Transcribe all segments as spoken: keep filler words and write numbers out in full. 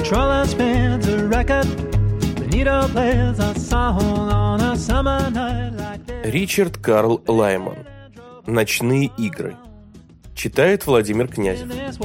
controller spins a record. The needle plays a song on a summer night like this. Ричард Карл Лайман. «Ночные игры». Читает Владимир Князев.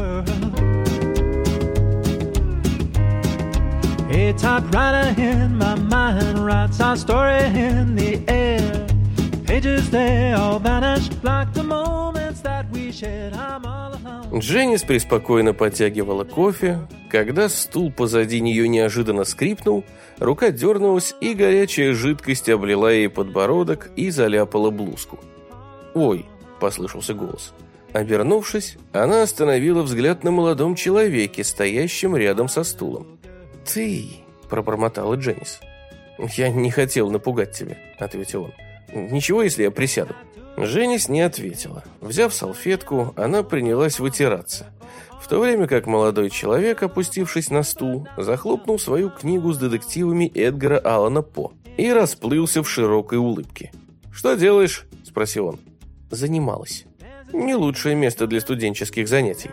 A typewriter in my mind writes our story in the air. Pages they all vanish like the moments that we shared. I'm all alone. Дженнис преспокойно подтягивала кофе, когда стул позади нее неожиданно скрипнул, рука дернулась, и горячая жидкость облила ей подбородок и заляпала блузку. «Ой!» – послышался голос. Обернувшись, она остановила взгляд на молодом человеке, стоящем рядом со стулом. «Ты!» – пробормотала Дженнис. «Я не хотел напугать тебя», – ответил он. «Ничего, если я присяду?» Дженнис не ответила. Взяв салфетку, она принялась вытираться, в то время как молодой человек, опустившись на стул, захлопнул свою книгу с детективами Эдгара Аллана По и расплылся в широкой улыбке. «Что делаешь?» – спросил он. «Занималась. Не лучшее место для студенческих занятий».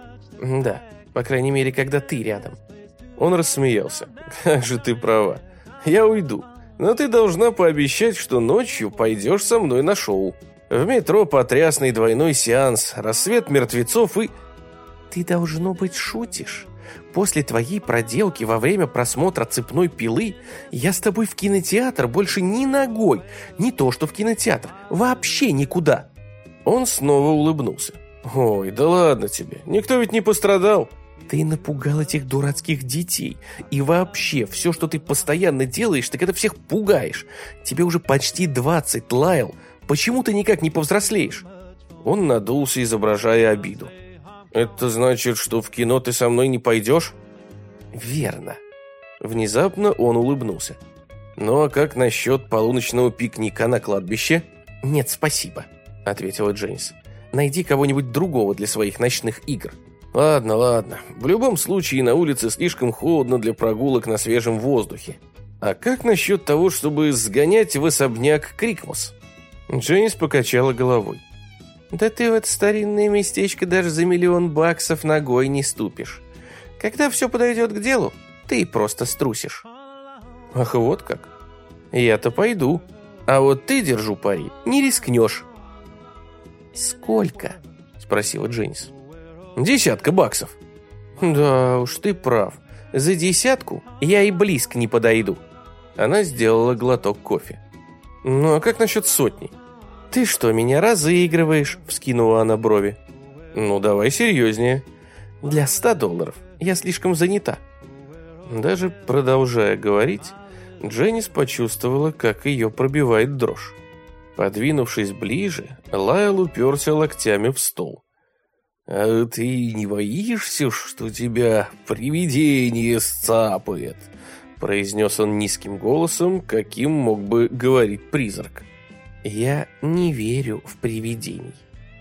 «Да, по крайней мере, когда ты рядом». Он рассмеялся. «Как же ты права. Я уйду. Но ты должна пообещать, что ночью пойдешь со мной на шоу. В метро потрясный двойной сеанс, рассвет мертвецов и...» «Ты, должно быть, шутишь. После твоей проделки во время просмотра «Цепной пилы» я с тобой в кинотеатр больше ни ногой. Не то что в кинотеатр. Вообще никуда». Он снова улыбнулся. «Ой, да ладно тебе. Никто ведь не пострадал». «Ты напугал этих дурацких детей. И вообще, все, что ты постоянно делаешь, так это всех пугаешь. Тебе уже почти двадцать, Лайл. Почему ты никак не повзрослеешь?» Он надулся, изображая обиду. «Это значит, что в кино ты со мной не пойдешь?» «Верно». Внезапно он улыбнулся. «Ну а как насчет полуночного пикника на кладбище?» «Нет, спасибо», — ответила Дженнис. «Найди кого-нибудь другого для своих ночных игр». «Ладно, ладно. В любом случае на улице слишком холодно для прогулок на свежем воздухе. А как насчет того, чтобы сгонять в особняк Крикмус?» Дженнис покачала головой. «Да ты в это старинное местечко даже за миллион баксов ногой не ступишь. Когда все подойдет к делу, ты просто струсишь». «Ах, вот как? Я-то пойду. А вот ты, держу пари, не рискнешь». «Сколько?» – спросила Дженнис. «Десятка баксов». «Да уж, ты прав. За десятку я и близко не подойду». Она сделала глоток кофе. «Ну а как насчет сотни?» «Ты что, меня разыгрываешь?» – вскинула она брови. «Ну давай серьезнее». «Для ста долларов. Я слишком занята». Даже продолжая говорить, Дженнис почувствовала, как ее пробивает дрожь. Подвинувшись ближе, Лайл уперся локтями в стол. «А ты не боишься, что тебя привидение сцапает?» произнес он низким голосом, каким мог бы говорить призрак. «Я не верю в привидений».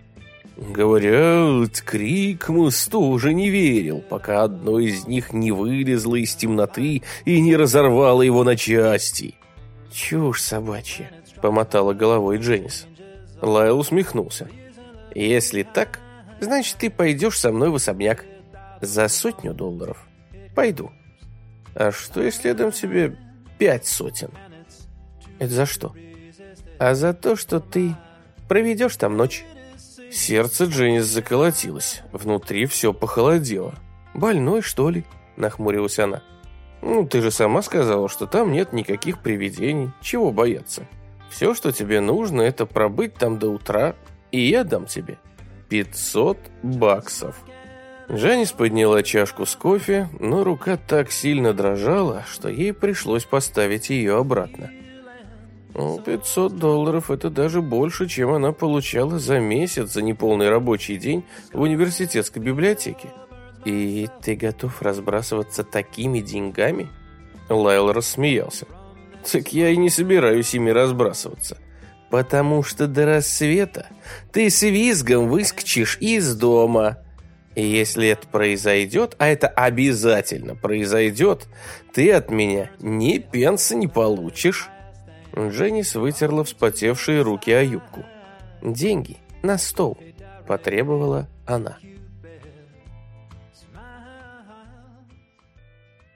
Говорят, Крикмус тоже не верил, пока одно из них не вылезло из темноты и не разорвало его на части. «Чушь собачья», — помотала головой Дженнис. Лайл усмехнулся. «Если так, значит, ты пойдешь со мной в особняк. За сотню долларов. Пойду». «А что, если я дам тебе пять сотен?» «Это за что?» «А за то, что ты проведешь там ночь». Сердце Дженнис заколотилось. Внутри все похолодело. «Больной, что ли?» – нахмурилась она. «Ну, ты же сама сказала, что там нет никаких привидений. Чего бояться? Все, что тебе нужно, это пробыть там до утра, и я дам тебе пятьсот баксов». Дженнис подняла чашку с кофе, но рука так сильно дрожала, что ей пришлось поставить ее обратно. Ну, пятьсот долларов – это даже больше, чем она получала за месяц за неполный рабочий день в университетской библиотеке. «И ты готов разбрасываться такими деньгами?» Лайл рассмеялся. «Так я и не собираюсь ими разбрасываться. Потому что до рассвета ты с визгом выскочишь из дома. И если это произойдет, а это обязательно произойдет, ты от меня ни пенса не получишь». Дженнис вытерла вспотевшие руки о юбку. «Деньги на стол», – потребовала она.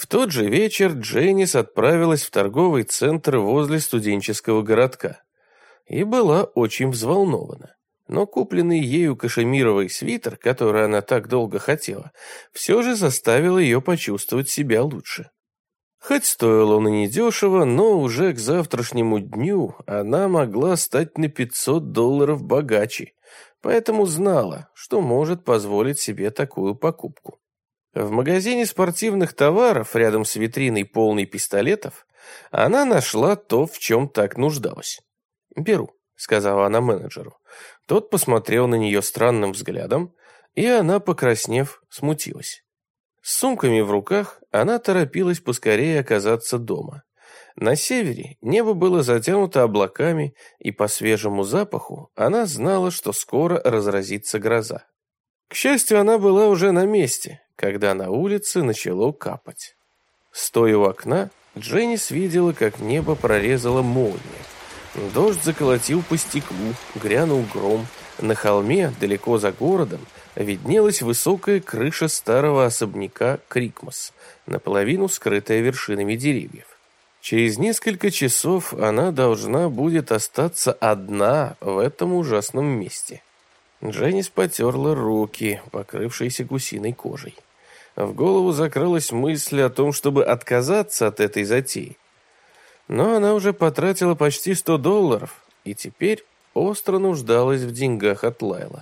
В тот же вечер Дженнис отправилась в торговый центр возле студенческого городка и была очень взволнована. Но купленный ею кашемировый свитер, который она так долго хотела, все же заставил ее почувствовать себя лучше. Хоть стоил он и недешево, но уже к завтрашнему дню она могла стать на пятьсот долларов богаче, поэтому знала, что может позволить себе такую покупку. В магазине спортивных товаров, рядом с витриной полной пистолетов, она нашла то, в чем так нуждалась. «Беру», — сказала она менеджеру. Тот посмотрел на нее странным взглядом, и она, покраснев, смутилась. С сумками в руках она торопилась поскорее оказаться дома. На севере небо было затянуто облаками, и по свежему запаху она знала, что скоро разразится гроза. К счастью, она была уже на месте, когда на улице начало капать. Стоя у окна, Дженнис видела, как небо прорезала молния. Дождь заколотил по стеклу, грянул гром. На холме, далеко за городом, виднелась высокая крыша старого особняка Крикмас, наполовину скрытая вершинами деревьев. Через несколько часов она должна будет остаться одна в этом ужасном месте. Дженнис потерла руки, покрывшиеся гусиной кожей. В голову закралась мысль о том, чтобы отказаться от этой затеи. Но она уже потратила почти сто долларов, и теперь остро нуждалась в деньгах от Лайла.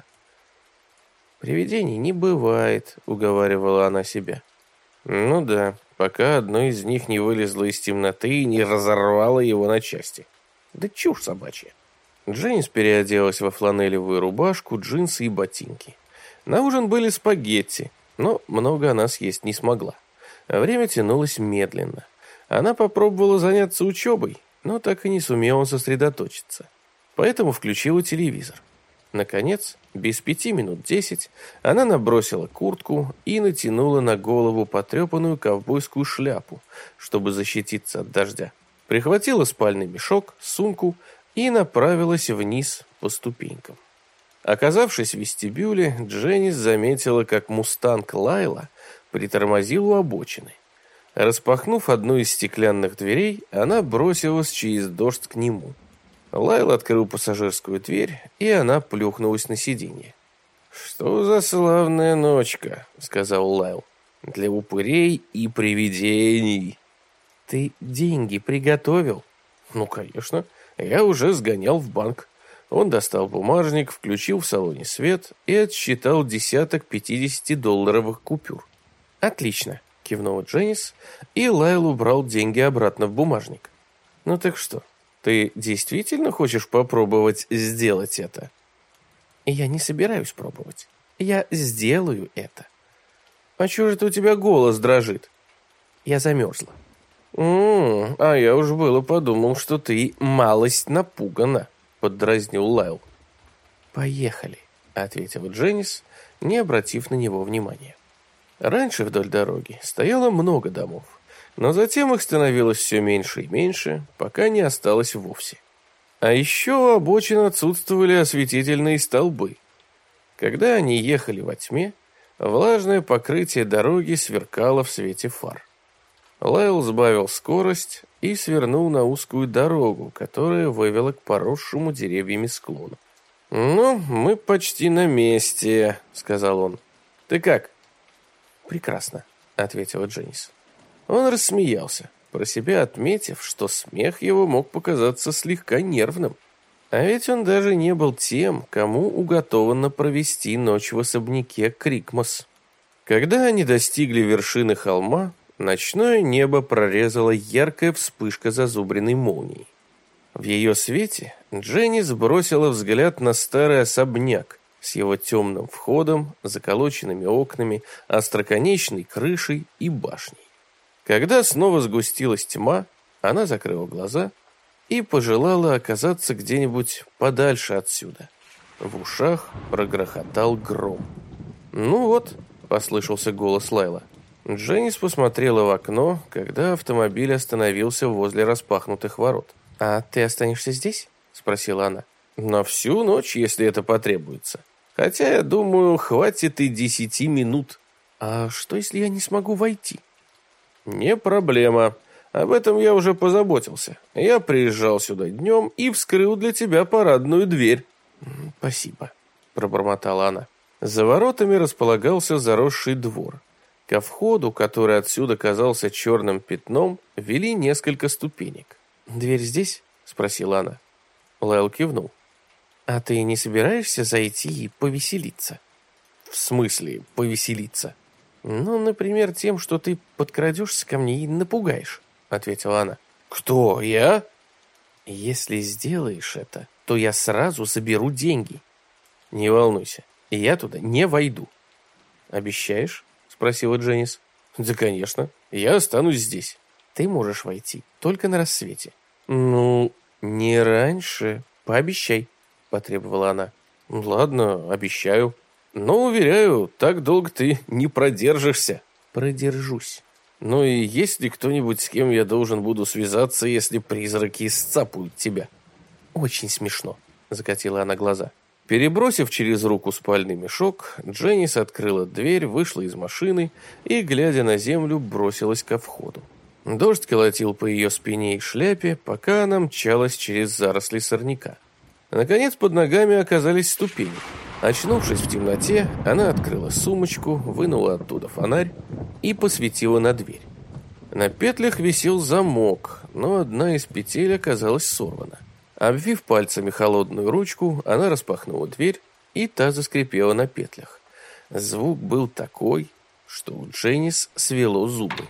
«Привидений не бывает», — уговаривала она себя. Ну да, пока одно из них не вылезло из темноты и не разорвало его на части. Да чушь собачья. Дженнис переоделась во фланелевую рубашку, джинсы и ботинки. На ужин были спагетти, но много она съесть не смогла. Время тянулось медленно. Она попробовала заняться учебой, но так и не сумела сосредоточиться. Поэтому включила телевизор. Наконец, без пяти минут десять, она набросила куртку и натянула на голову потрепанную ковбойскую шляпу, чтобы защититься от дождя. Прихватила спальный мешок, сумку и направилась вниз по ступенькам. Оказавшись в вестибюле, Дженнис заметила, как мустанг Лайла притормозил у обочины. Распахнув одну из стеклянных дверей, она бросилась через дождь к нему. Лайл открыл пассажирскую дверь, и она плюхнулась на сиденье. «Что за славная ночка», — сказал Лайл, — «для упырей и привидений». «Ты деньги приготовил?» «Ну, конечно. Я уже сгонял в банк». Он достал бумажник, включил в салоне свет и отсчитал десяток пятидесятидолларовых купюр. «Отлично», — кивнула Дженнис, и Лайл убрал деньги обратно в бумажник. «Ну так что, ты действительно хочешь попробовать сделать это?» «Я не собираюсь пробовать. Я сделаю это». «А чего же это у тебя голос дрожит?» «Я замерзла». «М-м, а я уж было подумал, что ты малость напугана», — поддразнил Лайл. «Поехали», — ответила Дженнис, не обратив на него внимания. Раньше вдоль дороги стояло много домов, но затем их становилось все меньше и меньше, пока не осталось вовсе. А еще у обочин отсутствовали осветительные столбы. Когда они ехали во тьме, влажное покрытие дороги сверкало в свете фар. Лайл сбавил скорость и свернул на узкую дорогу, которая вывела к поросшему деревьями склону. «Ну, мы почти на месте», — сказал он. «Ты как?» «Прекрасно», — ответила Дженнис. Он рассмеялся, про себя отметив, что смех его мог показаться слегка нервным. А ведь он даже не был тем, кому уготовано провести ночь в особняке Крикмас. Когда они достигли вершины холма, ночное небо прорезала яркая вспышка зазубренной молнии. В ее свете Дженнис бросила взгляд на старый особняк с его темным входом, заколоченными окнами, остроконечной крышей и башней. Когда снова сгустилась тьма, она закрыла глаза и пожелала оказаться где-нибудь подальше отсюда. В ушах прогрохотал гром. «Ну вот», — послышался голос Лайла. Дженнис посмотрела в окно, когда автомобиль остановился возле распахнутых ворот. «А ты останешься здесь?» — спросила она. «На всю ночь, если это потребуется. Хотя, я думаю, хватит и десяти минут». «А что, если я не смогу войти?» Не проблема. Об этом я уже позаботился. Я приезжал сюда днем и вскрыл для тебя парадную дверь. Спасибо, пробормотала она. За воротами располагался заросший двор. Ко входу, который отсюда казался черным пятном, вели несколько ступенек. «Дверь здесь?» — спросила она. Лайл кивнул. «А ты не собираешься зайти и повеселиться?» «В смысле повеселиться?» «Ну, например, тем, что ты подкрадешься ко мне и напугаешь», — ответила она. «Кто, я?» «Если сделаешь это, то я сразу заберу деньги». «Не волнуйся, я туда не войду». «Обещаешь?» — спросила Дженнис. «Да, конечно, я останусь здесь». «Ты можешь войти только на рассвете». «Ну, не раньше. Пообещай», — потребовала она. «Ладно, обещаю. Но, уверяю, так долго ты не продержишься». «Продержусь». «Ну и есть ли кто-нибудь, с кем я должен буду связаться, если призраки сцапают тебя?» «Очень смешно», — закатила она глаза. Перебросив через руку спальный мешок, Дженнис открыла дверь, вышла из машины и, глядя на землю, бросилась ко входу. Дождь колотил по ее спине и шляпе, пока она мчалась через заросли сорняка. Наконец под ногами оказались ступени. Очнувшись в темноте, она открыла сумочку, вынула оттуда фонарь и посветила на дверь. На петлях висел замок, но одна из петель оказалась сорвана. Обвив пальцами холодную ручку, она распахнула дверь, и та заскрипела на петлях. Звук был такой, что у Дженнис свело зубы.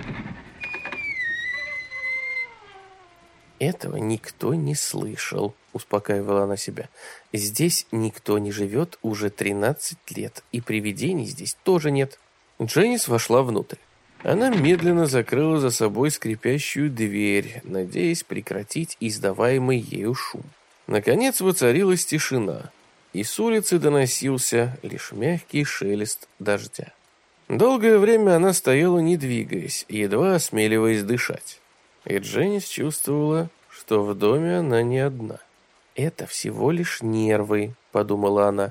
«Этого никто не слышал», — успокаивала она себя. «Здесь никто не живет уже тринадцать лет, и привидений здесь тоже нет». Дженнис вошла внутрь. Она медленно закрыла за собой скрипящую дверь, надеясь прекратить издаваемый ею шум. Наконец воцарилась тишина, и с улицы доносился лишь мягкий шелест дождя. Долгое время она стояла, не двигаясь, едва осмеливаясь дышать. И Дженнис чувствовала, что в доме она не одна. «Это всего лишь нервы», — подумала она.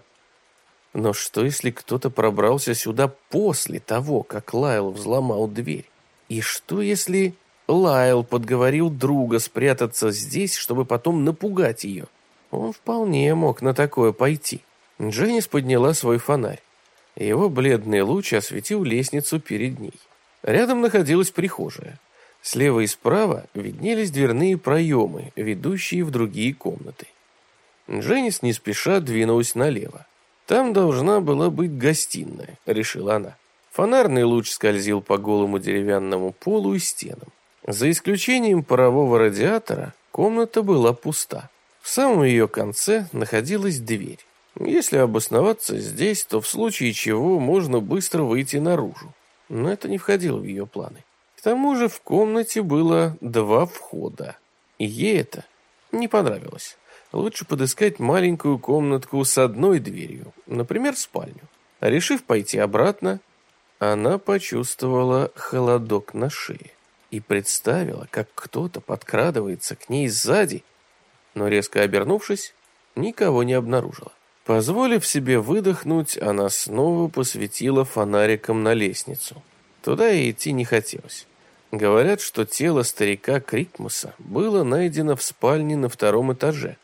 Но что, если кто-то пробрался сюда после того, как Лайл взломал дверь? И что, если Лайл подговорил друга спрятаться здесь, чтобы потом напугать ее? Он вполне мог на такое пойти. Дженнис подняла свой фонарь. Его бледный луч осветил лестницу перед ней. Рядом находилась прихожая. Слева и справа виднелись дверные проемы, ведущие в другие комнаты. Дженнис не спеша двинулась налево. Там должна была быть гостиная, решила она. Фонарный луч скользил по голому деревянному полу и стенам. За исключением парового радиатора, комната была пуста. В самом ее конце находилась дверь. Если обосноваться здесь, то в случае чего можно быстро выйти наружу. Но это не входило в ее планы. К тому же в комнате было два входа. И ей это не понравилось. Лучше подыскать маленькую комнатку с одной дверью, например, спальню. А решив пойти обратно, она почувствовала холодок на шее и представила, как кто-то подкрадывается к ней сзади, но резко обернувшись, никого не обнаружила. Позволив себе выдохнуть, она снова посветила фонариком на лестницу. Туда и идти не хотелось. Говорят, что тело старика Крикмуса было найдено в спальне на втором этаже.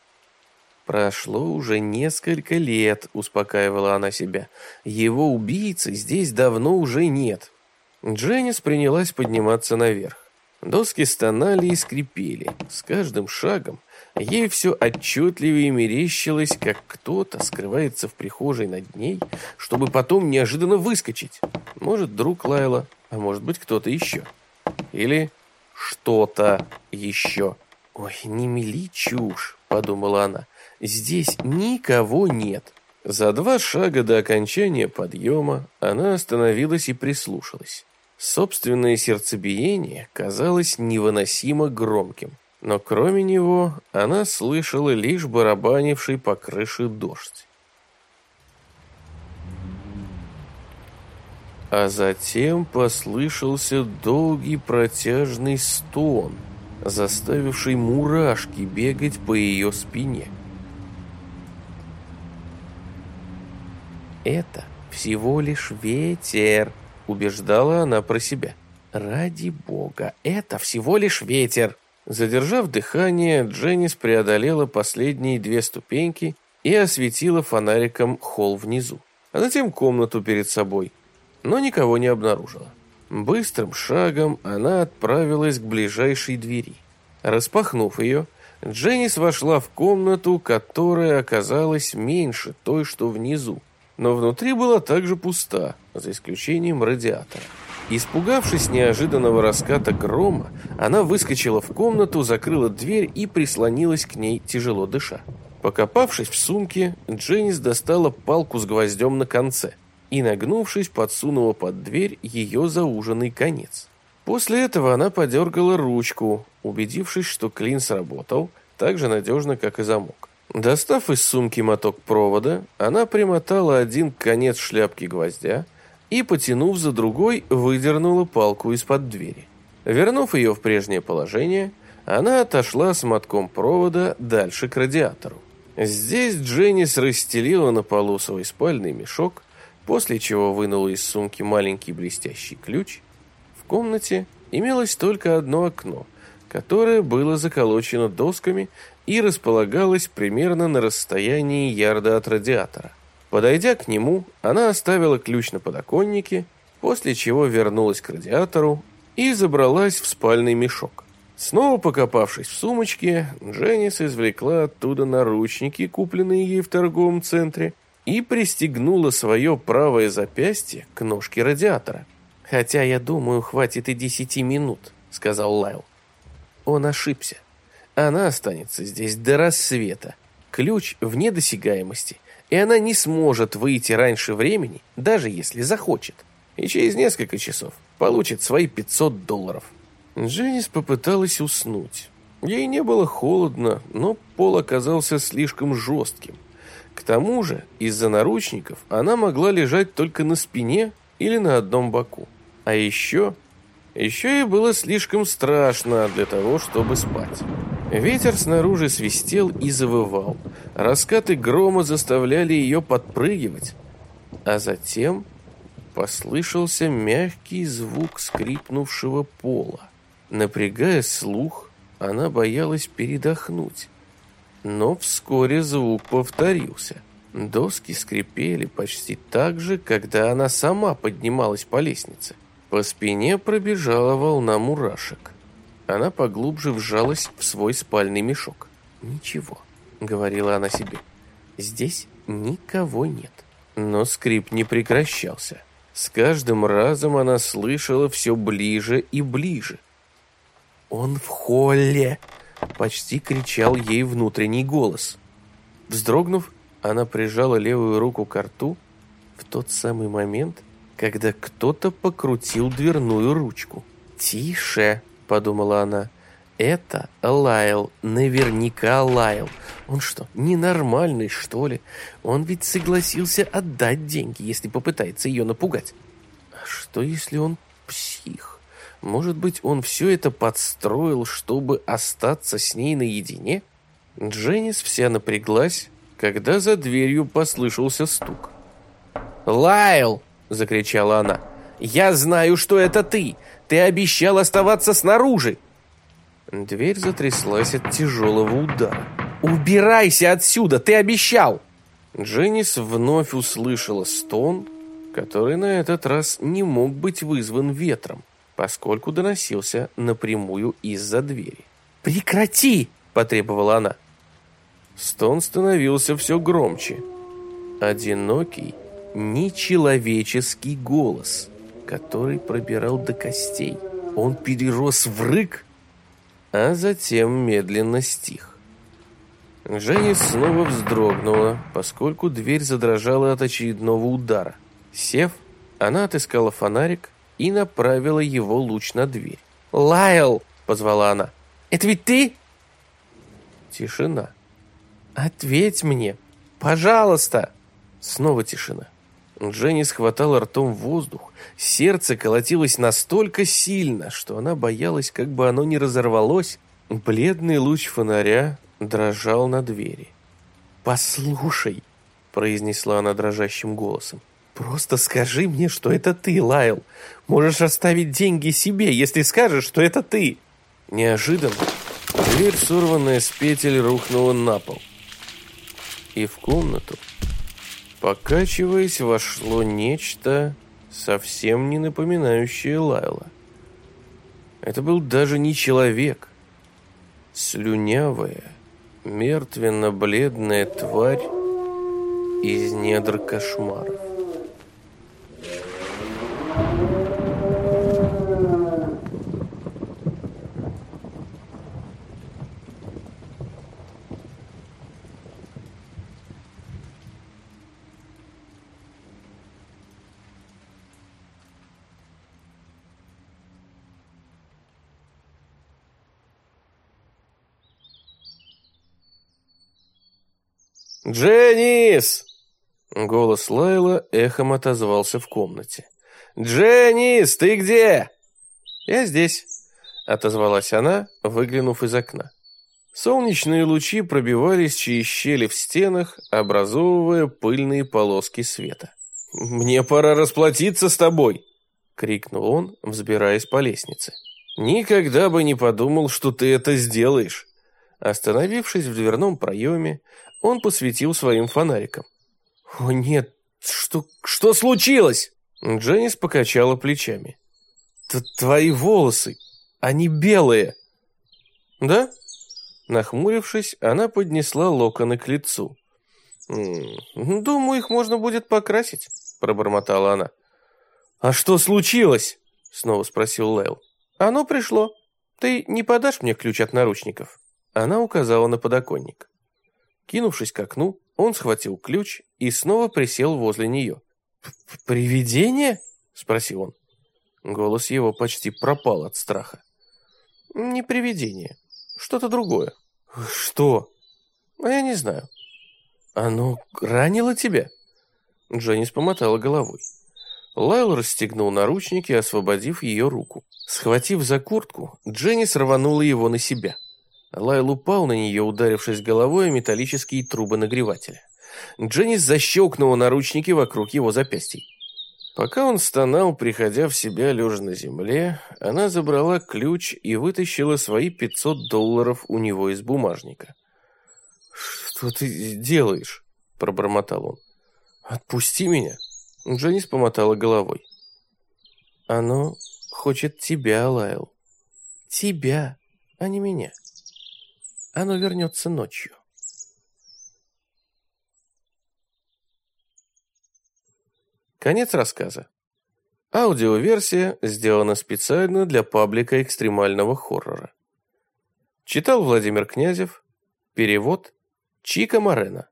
«Прошло уже несколько лет», — успокаивала она себя. «Его убийцы здесь давно уже нет». Дженнис принялась подниматься наверх. Доски стонали и скрипели. С каждым шагом ей все отчетливее мерещилось, как кто-то скрывается в прихожей над ней, чтобы потом неожиданно выскочить. Может, друг Лайла, а может быть, кто-то еще. Или что-то еще. «Ой, не мели чушь», — подумала она. «Здесь никого нет». За два шага до окончания подъема она остановилась и прислушалась. Собственное сердцебиение казалось невыносимо громким, но кроме него она слышала лишь барабанивший по крыше дождь. А затем послышался долгий протяжный стон, заставивший мурашки бегать по ее спине. «Это всего лишь ветер», — убеждала она про себя. «Ради бога, это всего лишь ветер!» Задержав дыхание, Дженнис преодолела последние две ступеньки и осветила фонариком холл внизу, а затем комнату перед собой, но никого не обнаружила. Быстрым шагом она отправилась к ближайшей двери. Распахнув ее, Дженнис вошла в комнату, которая оказалась меньше той, что внизу, но внутри была также пуста, за исключением радиатора. Испугавшись неожиданного раската грома, она выскочила в комнату, закрыла дверь и прислонилась к ней, тяжело дыша. Покопавшись в сумке, Дженнис достала палку с гвоздем на конце и, нагнувшись, подсунула под дверь ее зауженный конец. После этого она подергала ручку, убедившись, что клин сработал так же надежно, как и замок. Достав из сумки моток провода, она примотала один конец шляпки гвоздя и, потянув за другой, выдернула палку из-под двери. Вернув ее в прежнее положение, она отошла с мотком провода дальше к радиатору. Здесь Дженнис расстелила на полу свой спальный мешок, после чего вынула из сумки маленький блестящий ключ. В комнате имелось только одно окно, которое было заколочено досками и располагалось примерно на расстоянии ярда от радиатора. Подойдя к нему, она оставила ключ на подоконнике, после чего вернулась к радиатору и забралась в спальный мешок. Снова покопавшись в сумочке, Дженнис извлекла оттуда наручники, купленные ей в торговом центре, и пристегнула свое правое запястье к ножке радиатора. «Хотя, я думаю, хватит и десяти минут», — сказал Лайл. Он ошибся. Она останется здесь до рассвета. Ключ вне досягаемости, и она не сможет выйти раньше времени, даже если захочет. И через несколько часов получит свои пятьсот долларов. Дженнис попыталась уснуть. Ей не было холодно, но пол оказался слишком жестким. К тому же, из-за наручников она могла лежать только на спине или на одном боку. А еще... Еще ей было слишком страшно для того, чтобы спать. Ветер снаружи свистел и завывал. Раскаты грома заставляли ее подпрыгивать. А затем послышался мягкий звук скрипнувшего пола. Напрягая слух, она боялась передохнуть. Но вскоре звук повторился. Доски скрипели почти так же, когда она сама поднималась по лестнице. По спине пробежала волна мурашек. Она поглубже вжалась в свой спальный мешок. «Ничего», — говорила она себе, — «здесь никого нет». Но скрип не прекращался. С каждым разом она слышала все ближе и ближе. «Он в холле!» — почти кричал ей внутренний голос. Вздрогнув, она прижала левую руку к рту в тот самый момент, когда кто-то покрутил дверную ручку. «Тише!» — подумала она. «Это Лайл, наверняка Лайл. Он что, ненормальный, что ли? Он ведь согласился отдать деньги, если попытается ее напугать. А что, если он псих? Может быть, он все это подстроил, чтобы остаться с ней наедине?» Дженнис вся напряглась, когда за дверью послышался стук. «Лайл!» — закричала она. «Я знаю, что это ты! Ты обещал оставаться снаружи!» Дверь затряслась от тяжелого удара. «Убирайся отсюда! Ты обещал!» Дженнис вновь услышала стон, который на этот раз не мог быть вызван ветром, поскольку доносился напрямую из-за двери. «Прекрати!» — потребовала она. Стон становился все громче. Одинокий, нечеловеческий голос, который пробирал до костей. Он перерос в рык, а затем медленно стих. Дженнис снова вздрогнула, поскольку дверь задрожала от очередного удара. Сев, она отыскала фонарик и направила его луч на дверь. «Лайл!» — позвала она. «Это ведь ты?» Тишина. «Ответь мне! Пожалуйста!» Снова тишина. Дженнис хватала ртом воздух. Сердце колотилось настолько сильно, что она боялась, как бы оно не разорвалось. Бледный луч фонаря дрожал на двери. «Послушай!» — произнесла она дрожащим голосом. Просто скажи мне, что это ты, Лайл. Можешь оставить деньги себе, если скажешь, что это ты. Неожиданно дверь, сорванная с петель, рухнула на пол. И в комнату, покачиваясь, вошло нечто, совсем не напоминающее Лайла. Это был даже не человек. Слюнявая, мертвенно-бледная тварь из недр кошмаров. «Дженнис!» Голос Лайла эхом отозвался в комнате. «Дженнис, ты где?» «Я здесь», — отозвалась она, выглянув из окна. Солнечные лучи пробивались через щели в стенах, образовывая пыльные полоски света. «Мне пора расплатиться с тобой!» — крикнул он, взбираясь по лестнице. «Никогда бы не подумал, что ты это сделаешь!» Остановившись в дверном проеме, он посветил своим фонариком. «О нет, что, что случилось?» Дженнис покачала плечами. «Твои волосы, они белые!» «Да?» Нахмурившись, она поднесла локоны к лицу. «Думаю, их можно будет покрасить», — пробормотала она. «А что случилось?» — снова спросил Лайл. «Оно пришло. Ты не подашь мне ключ от наручников?» Она указала на подоконник. Кинувшись к окну, он схватил ключ и снова присел возле нее. «Привидение?» — спросил он. Голос его почти пропал от страха. «Не привидение. Что-то другое». «Что?» «А я не знаю». «Оно ранило тебя?» Дженнис помотала головой. Лайл расстегнул наручники, освободив ее руку. Схватив за куртку, Дженнис рванула его на себя. Лайл упал на нее, ударившись головой о металлические трубы нагревателя. Дженнис защелкнула наручники вокруг его запястий. Пока он стонал, приходя в себя лежа на земле, она забрала ключ и вытащила свои пятьсот долларов у него из бумажника. «Что ты делаешь?» – пробормотал он. «Отпусти меня!» Дженнис помотала головой. «Оно хочет тебя, Лайл. Тебя, а не меня. Оно вернется ночью». Конец рассказа. Аудиоверсия сделана специально для паблика экстремального хоррора. Читал Владимир Князев. Перевод Чика Морено.